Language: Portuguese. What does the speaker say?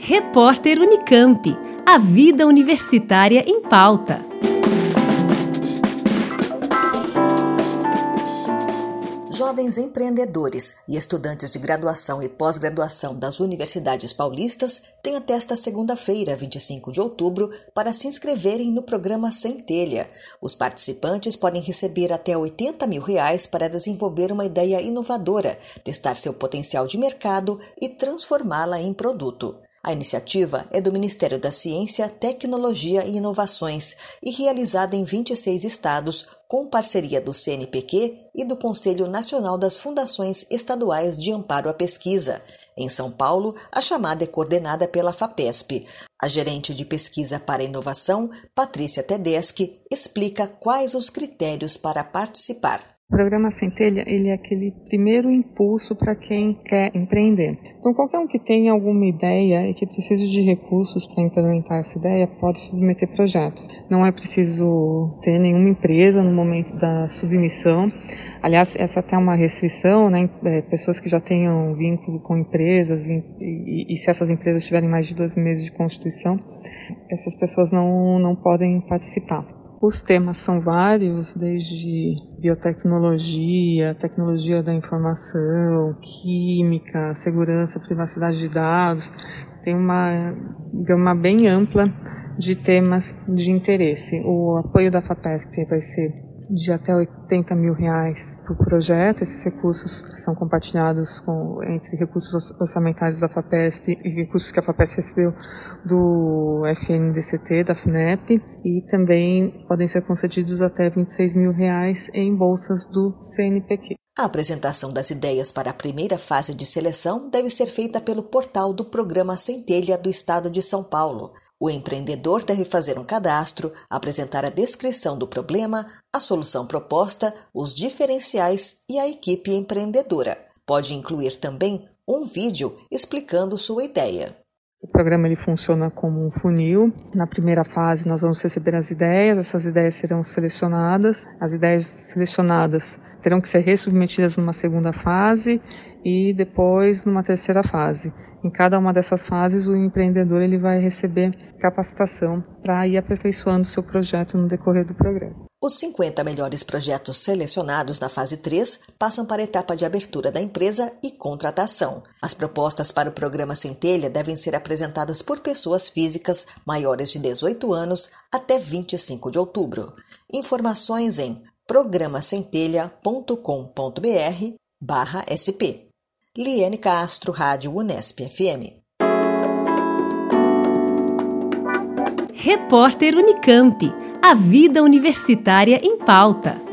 Repórter Unicamp. A vida universitária em pauta. Jovens empreendedores e estudantes de graduação e pós-graduação das universidades paulistas têm até esta segunda-feira, 25 de outubro, para se inscreverem no programa Centelha. Os participantes podem receber até R$80 mil para desenvolver uma ideia inovadora, testar seu potencial de mercado e transformá-la em produto. A iniciativa é do Ministério da Ciência, Tecnologia e Inovações e realizada em 26 estados, com parceria do CNPq e do Conselho Nacional das Fundações Estaduais de Amparo à Pesquisa. Em São Paulo, a chamada é coordenada pela FAPESP. A gerente de pesquisa para a inovação, Patrícia Tedeschi, explica quais os critérios para participar. O programa Centelha, ele é aquele primeiro impulso para quem quer empreender. Então, qualquer um que tenha alguma ideia e que precise de recursos para implementar essa ideia pode submeter projetos. Não é preciso ter nenhuma empresa no momento da submissão. Aliás, essa até é uma restrição, né? Pessoas que já tenham vínculo com empresas e se essas empresas tiverem mais de 12 meses de constituição, essas pessoas não podem participar. Os temas são vários, desde biotecnologia, tecnologia da informação, química, segurança, privacidade de dados. Tem uma gama bem ampla de temas de interesse. O apoio da FAPESP vai ser de até R$80 mil para o projeto. Esses recursos são compartilhados entre recursos orçamentários da FAPESP e recursos que a FAPESP recebeu do FNDCT, da FINEP, e também podem ser concedidos até R$26 mil em bolsas do CNPq. A apresentação das ideias para a primeira fase de seleção deve ser feita pelo portal do Programa Centelha do Estado de São Paulo. O empreendedor deve fazer um cadastro, apresentar a descrição do problema, a solução proposta, os diferenciais e a equipe empreendedora. Pode incluir também um vídeo explicando sua ideia. O programa ele funciona como um funil. Na primeira fase nós vamos receber as ideias, essas ideias serão selecionadas. As ideias selecionadas terão que ser resubmetidas numa segunda fase e depois numa terceira fase. Em cada uma dessas fases, o empreendedor ele vai receber capacitação para ir aperfeiçoando seu projeto no decorrer do programa. Os 50 melhores projetos selecionados na fase 3 passam para a etapa de abertura da empresa e contratação. As propostas para o programa Centelha devem ser apresentadas por pessoas físicas maiores de 18 anos até 25 de outubro. Informações em programacentelha.com.br/sp. Liane Castro, Rádio Unesp FM. Repórter Unicamp. A vida universitária em pauta.